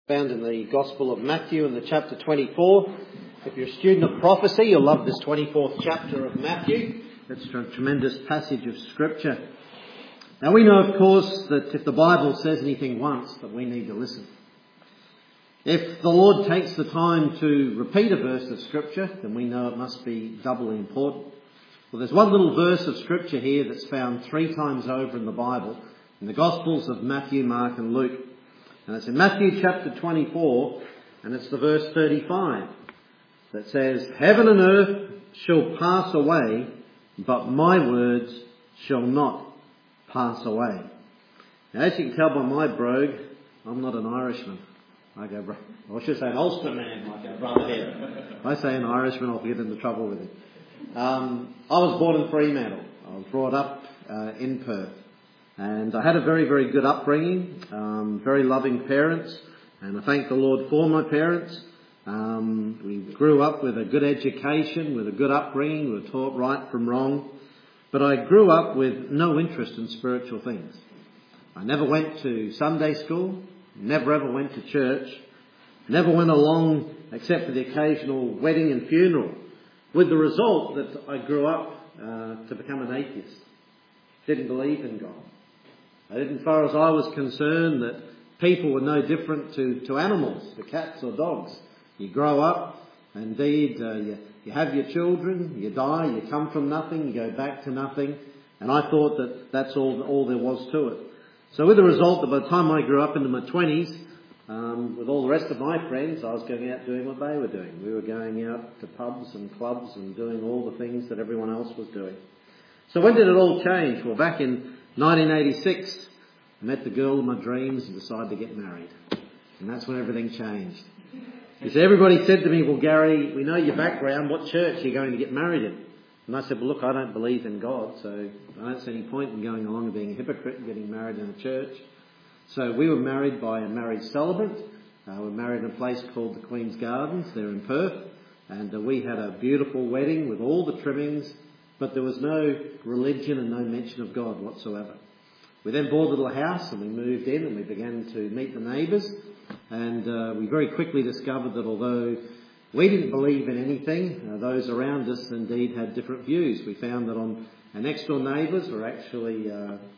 Found in the Gospel of Matthew in the chapter 24. If you're a student of prophecy, you'll love this 24th chapter of Matthew. It's a tremendous passage of Scripture. Now we know, of course, that if the Bible says anything once, that we need to listen. If the Lord takes the time to repeat a verse of Scripture, then we know it must be doubly important. Well, there's one little verse of Scripture here that's found 3 times over in the Bible, in the Gospels of Matthew, Mark and Luke. And it's in Matthew chapter 24, and it's the verse 35 that says, "Heaven and earth shall pass away, but my words shall not pass away." Now, as you can tell by my brogue, I'm not an Irishman. I should say an Ulsterman, like our brother here. If I say an Irishman, I'll get into trouble with it. I was born in Fremantle. I was brought up in Perth. And I had a very, very good upbringing, very loving parents, and I thank the Lord for my parents. We grew up with a good education, with a good upbringing. We were taught right from wrong. But I grew up with no interest in spiritual things. I never went to Sunday school, never ever went to church, never went along except for the occasional wedding and funeral, with the result that I grew up to become an atheist. Didn't believe in God. I didn't, as far as I was concerned, that people were no different to animals, to cats or dogs. You grow up, indeed, you have your children, you die, you come from nothing, you go back to nothing. And I thought that that's all there was to it. So with the result that by the time I grew up into my 20s, with all the rest of my friends, I was going out doing what they were doing. We were going out to pubs and clubs and doing all the things that everyone else was doing. So when did it all change? Well, back in 1986, I met the girl of my dreams and decided to get married. And that's when everything changed. You see, everybody said to me, "Well, Gary, we know your background. What church are you going to get married in?" And I said, "Well, look, I don't believe in God, so I don't see any point in going along and being a hypocrite and getting married in a church." So we were married by a married celebrant. We were married in a place called the Queen's Gardens there in Perth. And we had a beautiful wedding with all the trimmings, but there was no religion and no mention of God whatsoever. We then bought a little house and we moved in and we began to meet the neighbours. And we very quickly discovered that although we didn't believe in anything, those around us indeed had different views. We found that our next door neighbours were actually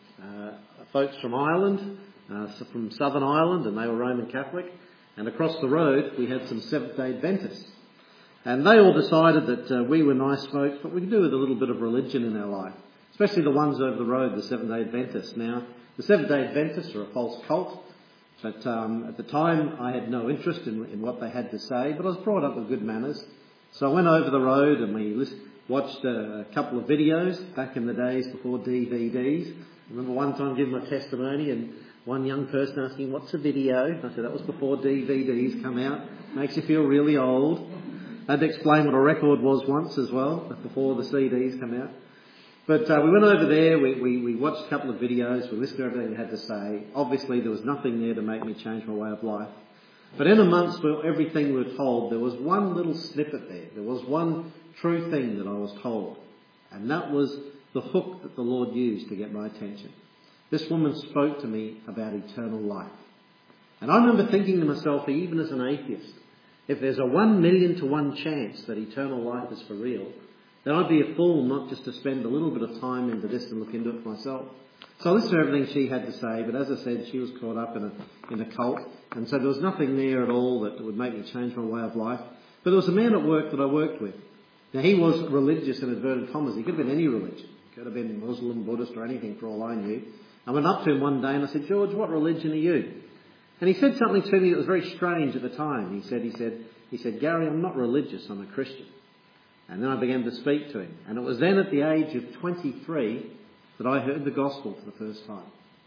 folks from Ireland, from Southern Ireland, and they were Roman Catholic. And across the road we had some Seventh-day Adventists. And they all decided that we were nice folks, but we could do with a little bit of religion in our life, especially the ones over the road, the Seventh-day Adventists. Now, the Seventh-day Adventists are a false cult, but at the time I had no interest in what they had to say, but I was brought up with good manners. So I went over the road and we watched a couple of videos back in the days before DVDs. I remember one time giving my testimony and one young person asking, "What's a video?" I said, "That was before DVDs come out. Makes you feel really old." I had to explain what a record was once as well, before the CDs come out. But we went over there, we watched a couple of videos, we listened to everything they had to say. Obviously there was nothing there to make me change my way of life. But in amongst everything we were told, there was one little snippet there. There was one true thing that I was told. And that was the hook that the Lord used to get my attention. This woman spoke to me about eternal life. And I remember thinking to myself, even as an atheist, if there's a 1 million to 1 chance that eternal life is for real, then I'd be a fool not just to spend a little bit of time into this and look into it for myself. So I listened to everything she had to say, but as I said, she was caught up in a cult, and so there was nothing there at all that would make me change my way of life. But there was a man at work that I worked with. Now he was religious in inverted commas. He could have been any religion. He could have been Muslim, Buddhist or anything for all I knew. I went up to him one day and I said, "George, what religion are you?" And he said something to me that was very strange at the time. He said, "Gary, I'm not religious, I'm a Christian." And then I began to speak to him. And it was then at the age of 23 that I heard the gospel for the first time.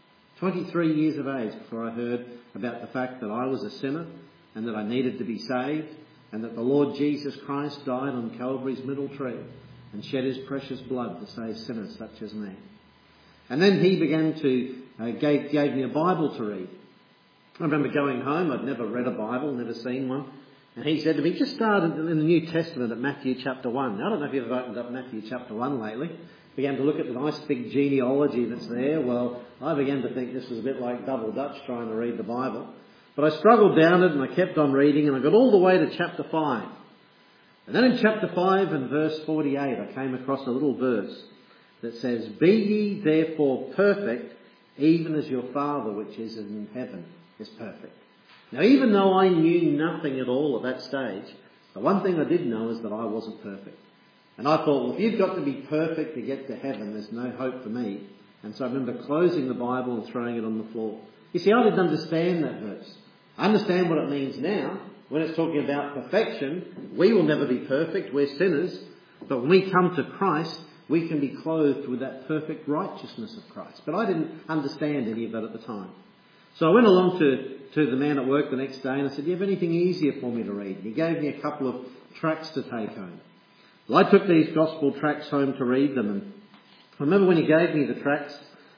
23 years of age before I heard about the fact that I was a sinner and that I needed to be saved and that the Lord Jesus Christ died on Calvary's middle tree and shed his precious blood to save sinners such as me. And then he began to gave me a Bible to read. I remember going home. I'd never read a Bible, never seen one. And he said to me, "Just start in the New Testament at Matthew chapter 1. Now, I don't know if you've opened up Matthew chapter 1 lately. Began to look at the nice big genealogy that's there. Well, I began to think this was a bit like double Dutch trying to read the Bible. But I struggled down it and I kept on reading and I got all the way to chapter 5. And then in chapter 5 and verse 48 I came across a little verse that says, "Be ye therefore perfect, even as your Father which is in heaven is perfect." Now even though I knew nothing at all at that stage, the one thing I did know is that I wasn't perfect. And I thought, well, if you've got to be perfect to get to heaven, there's no hope for me. And so I remember closing the Bible and throwing it on the floor. You see, I didn't understand that verse. I understand what it means now. When it's talking about perfection, we will never be perfect. We're sinners. But when we come to Christ, we can be clothed with that perfect righteousness of Christ. But I didn't understand any of that at the time. So I went along to the man at work the next day and I said, "Do you have anything easier for me to read?" And he gave me a couple of tracts to take home. Well, I took these gospel tracts home to read them. And I remember when he gave me the tracts,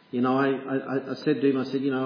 I said to him,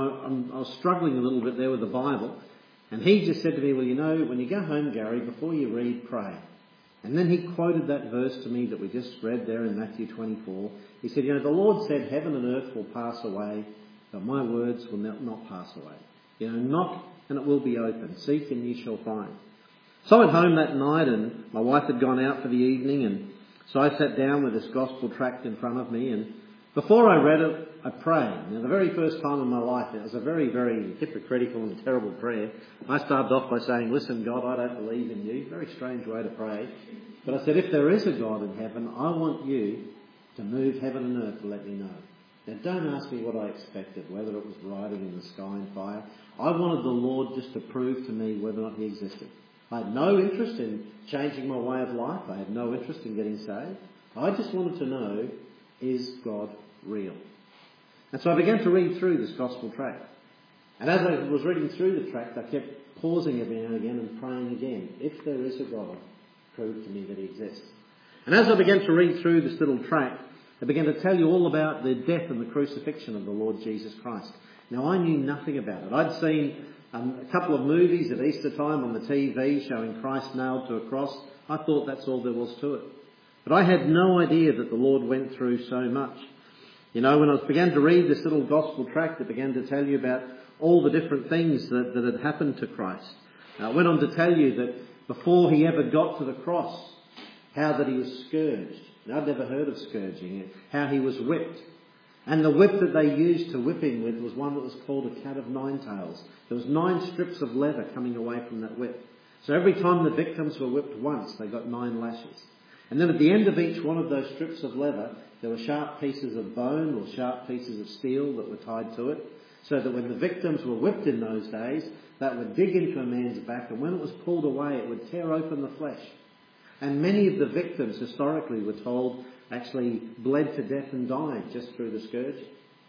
I was struggling a little bit there with the Bible. And he just said to me, "Well, when you go home, Gary, before you read, pray." And then he quoted that verse to me that we just read there in Matthew 24. He said, "The Lord said, heaven and earth will pass away, but my words will not pass away. Knock and it will be open. Seek and ye shall find." So I went home that night and my wife had gone out for the evening, and so I sat down with this gospel tract in front of me, and before I read it, I prayed. Now, the very first time in my life, it was a very, very hypocritical and terrible prayer. I started off by saying, "Listen, God, I don't believe in you." Very strange way to pray. But I said, if there is a God in heaven, I want you to move heaven and earth to let me know. Now, don't ask me what I expected, whether it was riding in the sky and fire. I wanted the Lord just to prove to me whether or not he existed. I had no interest in changing my way of life. I had no interest in getting saved. I just wanted to know, is God real? And so I began to read through this gospel tract. And as I was reading through the tract, I kept pausing every now and again and praying again. If there is a God, prove to me that he exists. And as I began to read through this little tract, I began to tell you all about the death and the crucifixion of the Lord Jesus Christ. Now, I knew nothing about it. I'd seen a couple of movies at Easter time on the TV showing Christ nailed to a cross. I thought that's all there was to it. But I had no idea that the Lord went through so much. When I began to read this little gospel tract, it began to tell you about all the different things that had happened to Christ. It went on to tell you that before he ever got to the cross, how that he was scourged. Now, I'd never heard of scourging, how he was whipped. And the whip that they used to whip him with was one that was called a cat of nine tails. There was 9 strips of leather coming away from that whip. So every time the victims were whipped once, they got 9 lashes. And then at the end of each one of those strips of leather, there were sharp pieces of bone or sharp pieces of steel that were tied to it, so that when the victims were whipped in those days, that would dig into a man's back, and when it was pulled away, it would tear open the flesh. And many of the victims, historically, we're told, actually bled to death and died just through the scourging.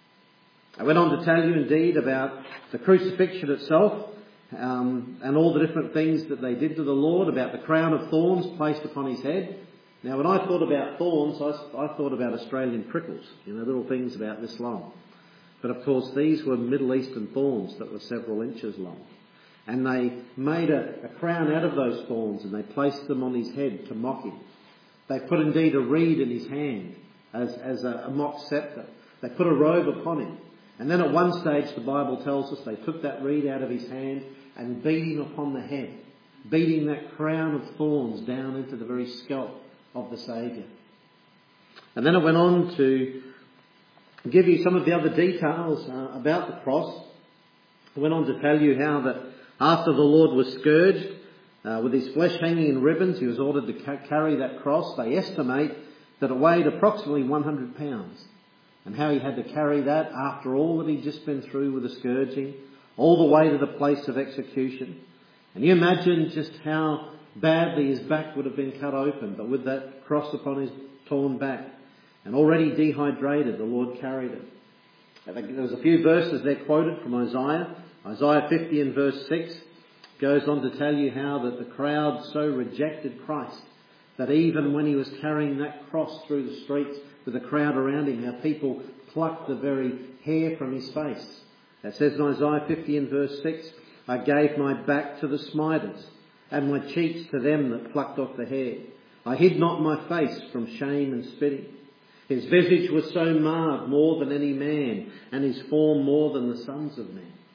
I went on to tell you, indeed, about the crucifixion itself, and all the different things that they did to the Lord, about the crown of thorns placed upon his head. Now, when I thought about thorns, I thought about Australian prickles, little things about this long. But of course, these were Middle Eastern thorns that were several inches long. And they made a crown out of those thorns and they placed them on his head to mock him. They put indeed a reed in his hand as a mock scepter. They put a robe upon him. And then at one stage, the Bible tells us, they took that reed out of his hand and beat him upon the head, beating that crown of thorns down into the very scalp of the Saviour. And then it went on to give you some of the other details about the cross. It went on to tell you how that after the Lord was scourged, with his flesh hanging in ribbons, he was ordered to carry that cross. They estimate that it weighed approximately 100 pounds. And how he had to carry that after all that he'd just been through with the scourging, all the way to the place of execution. And you imagine just how badly his back would have been cut open, but with that cross upon his torn back, and already dehydrated, the Lord carried it. There was a few verses there quoted from Isaiah. Isaiah 50 and verse 6 goes on to tell you how that the crowd so rejected Christ that even when he was carrying that cross through the streets with the crowd around him, how people plucked the very hair from his face. It says in Isaiah 50 and verse 6, "I gave my back to the smiters, and my cheeks to them that plucked off the hair. I hid not my face from shame and spitting. His visage was so marred more than any man, and his form more than the sons of men."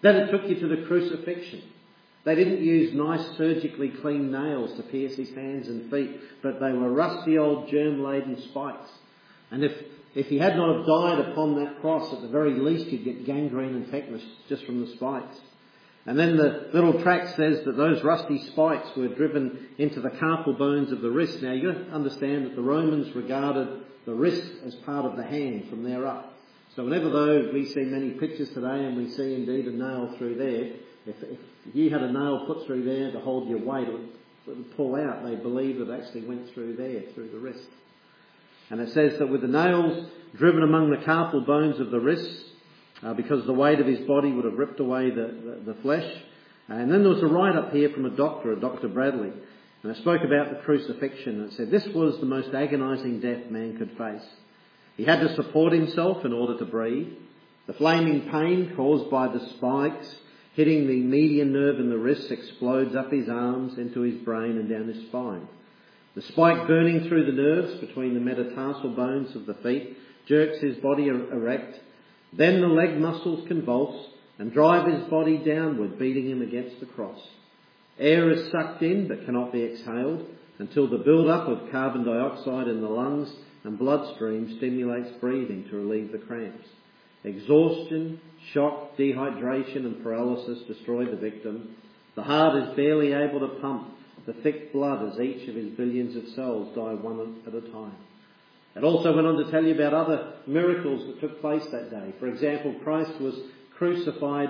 Then it took you to the crucifixion. They didn't use nice surgically clean nails to pierce his hands and feet, but they were rusty old germ-laden spikes. And if he had not have died upon that cross, at the very least you'd get gangrene and tetanus just from the spikes. And then the little tract says that those rusty spikes were driven into the carpal bones of the wrist. Now you've got to understand that the Romans regarded the wrist as part of the hand from there up. So whenever though we see many pictures today and we see indeed a nail through there, if you had a nail put through there to hold your weight, it would pull out. They believed it actually went through there, through the wrist. And it says that with the nails driven among the carpal bones of the wrists, because the weight of his body would have ripped away the flesh. And then there was a write-up here from a doctor, Dr. Bradley, and it spoke about the crucifixion. And it said this was the most agonising death man could face. He had to support himself in order to breathe. The flaming pain caused by the spikes hitting the median nerve in the wrist explodes up his arms, into his brain and down his spine. The spike burning through the nerves between the metatarsal bones of the feet jerks his body erect. Then the leg muscles convulse and drive his body downward, beating him against the cross. Air is sucked in but cannot be exhaled until the build-up of carbon dioxide in the lungs and bloodstream stimulates breathing to relieve the cramps. Exhaustion, shock, dehydration and paralysis destroy the victim. The heart is barely able to pump the thick blood as each of his billions of cells die one at a time. It also went on to tell you about other miracles that took place that day. For example, Christ was crucified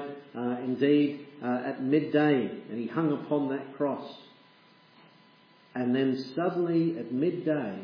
at midday, and he hung upon that cross. And then suddenly at midday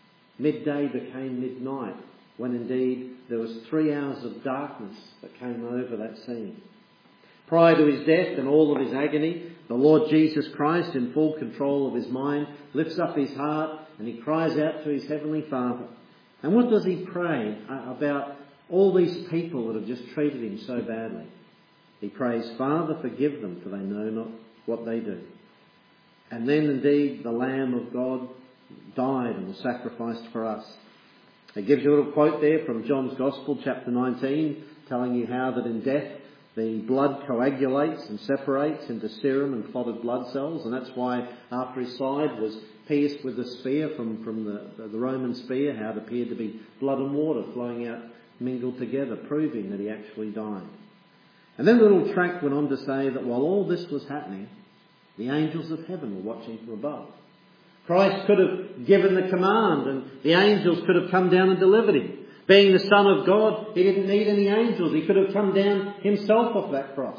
became midnight, when indeed there was 3 hours of darkness that came over that scene. Prior to his death and all of his agony, the Lord Jesus Christ, in full control of his mind, lifts up his heart and he cries out to his heavenly Father. And what does he pray about all these people that have just treated him so badly? He prays, Father, forgive them, for they know not what they do. And then indeed the Lamb of God died and was sacrificed for us. It gives you a little quote there from John's Gospel, chapter 19, telling you how that in death the blood coagulates and separates into serum and clotted blood cells, and that's why after his side was pierced with a spear from the Roman spear, how it appeared to be blood and water flowing out mingled together, proving that he actually died. And then the little tract went on to say that while all this was happening, the angels of heaven were watching from above. Christ could have given the command and the angels could have come down and delivered him. Being the Son of God, he didn't need any angels. He could have come down himself off that cross.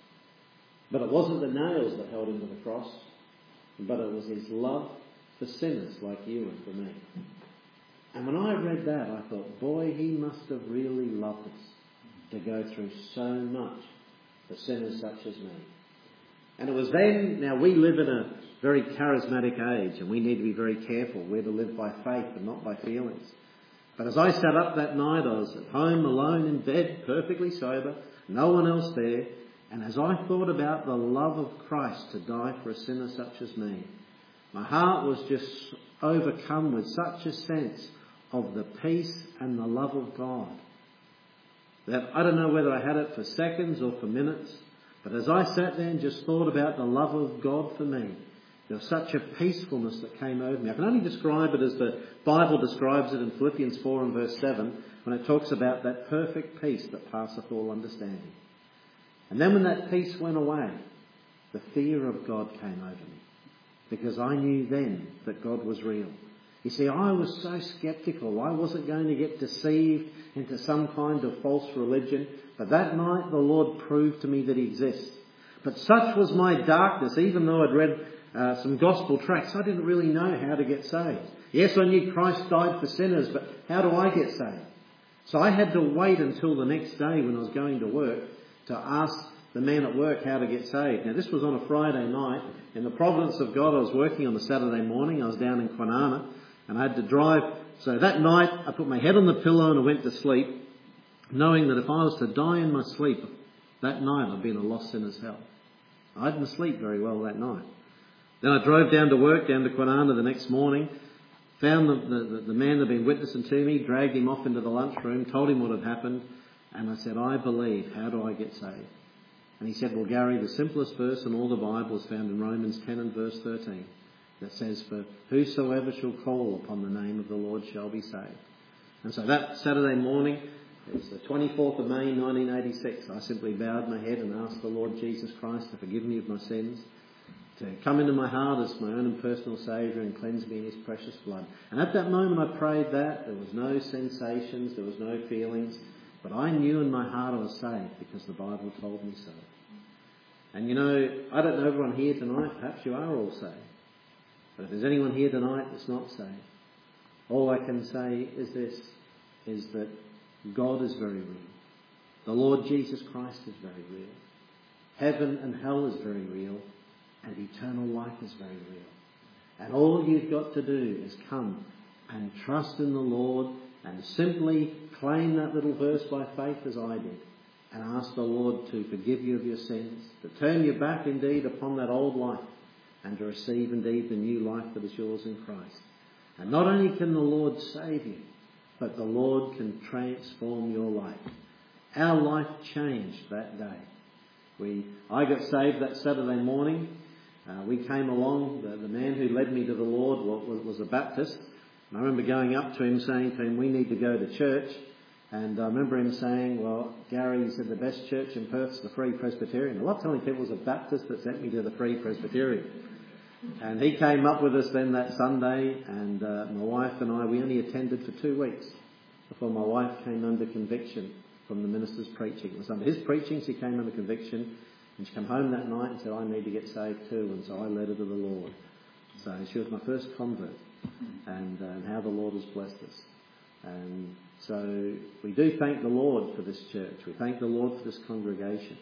But it wasn't the nails that held him to the cross, but it was his love for sinners like you and for me. And when I read that, I thought, boy, he must have really loved us to go through so much for sinners such as me. And it was then, now we live in a very charismatic age and we need to be very careful. We're to live by faith and not by feelings. But as I sat up that night, I was at home alone in bed, perfectly sober, no one else there. And as I thought about the love of Christ to die for a sinner such as me, my heart was just overcome with such a sense of the peace and the love of God that I don't know whether I had it for seconds or for minutes, but as I sat there and just thought about the love of God for me, there was such a peacefulness that came over me. I can only describe it as the Bible describes it in Philippians 4 and verse 7 when it talks about that perfect peace that passeth all understanding. And then when that peace went away, the fear of God came over me because I knew then that God was real. You see, I was so sceptical. I wasn't going to get deceived into some kind of false religion. But that night the Lord proved to me that he exists. But such was my darkness, even though I'd read some gospel tracts, I didn't really know how to get saved. Yes, I knew Christ died for sinners, but how do I get saved? So I had to wait until the next day when I was going to work to ask the man at work how to get saved. Now this was on a Friday night. In the providence of God, I was working on a Saturday morning. I was down in Kwinana and I had to drive. So that night I put my head on the pillow and I went to sleep, knowing that if I was to die in my sleep that night, I'd be in a lost sinner's hell. I didn't sleep very well that night. Then I drove down to work, down to Kwinana the next morning, found the man that had been witnessing to me, dragged him off into the lunchroom, told him what had happened, and I said, I believe, how do I get saved? And he said, well, Gary, the simplest verse in all the Bible is found in Romans 10 and verse 13. That says, for whosoever shall call upon the name of the Lord shall be saved. And so that Saturday morning, it's the 24th of May 1986, I simply bowed my head and asked the Lord Jesus Christ to forgive me of my sins, to come into my heart as my own and personal Saviour and cleanse me in his precious blood. And at that moment I prayed that. There was no sensations, there was no feelings, but I knew in my heart I was saved because the Bible told me so. And you know, I don't know everyone here tonight, perhaps you are all saved. But if there's anyone here tonight that's not saved, all I can say is this, is that God is very real. The Lord Jesus Christ is very real. Heaven and hell is very real. And eternal life is very real. And all you've got to do is come and trust in the Lord and simply claim that little verse by faith as I did. And ask the Lord to forgive you of your sins, to turn you back indeed upon that old life, and to receive indeed the new life that is yours in Christ. And not only can the Lord save you, but the Lord can transform your life. Our life changed that day. I got saved that Saturday morning. We came along. The man who led me to the Lord was a Baptist. And I remember going up to him saying to him, we need to go to church. And I remember him saying, well, Gary, he said, the best church in Perth is the Free Presbyterian. I love telling people it was a Baptist that sent me to the Free Presbyterian. And he came up with us then that Sunday, and my wife and I, we only attended for 2 weeks before my wife came under conviction from the minister's preaching. It was under his preaching she came under conviction, and she came home that night and said, I need to get saved too, and so I led her to the Lord. So she was my first convert, and how the Lord has blessed us. And so we do thank the Lord for this church. We thank the Lord for this congregation.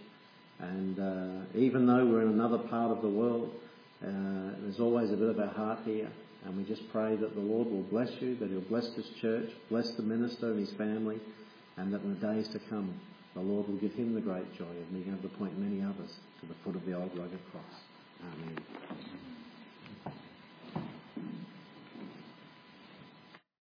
And even though we're in another part of the world, there's always a bit of our heart here. And we just pray that the Lord will bless you, that he'll bless this church, bless the minister and his family, and that in the days to come, the Lord will give him the great joy of being able to point many others to the foot of the old rugged cross.